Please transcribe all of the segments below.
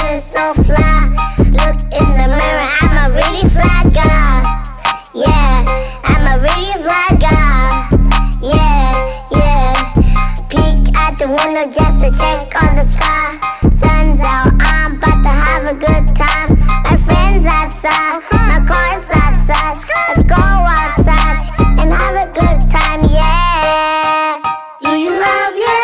feeling so fly. Look in the mirror, I'm a really fly guy. Yeah, I'm a really fly guy. Yeah, yeah. Peek out the window just to check on the sky. Sun's out, I'm about to have a good time. My friends outside, my car's outside. Let's go outside and have a good time, yeah. Do you love your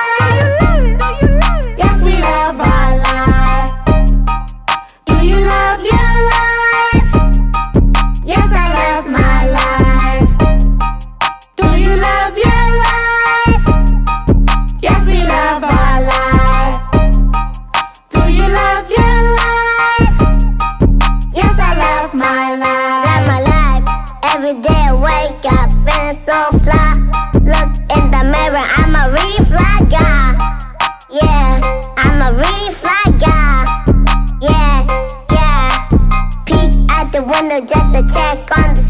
life? Yes, we love our life. Do you love your life? Yes, I love my life. Do you love your life? Yes, we love our life. Do you love your life? Yes, I love my life. Love my life. Every day I wake up feeling so fly. Look in the mirror, I'm a really fly guy. Yeah, I'm a really fly guy. Yeah, yeah. Peek out the window just to check on the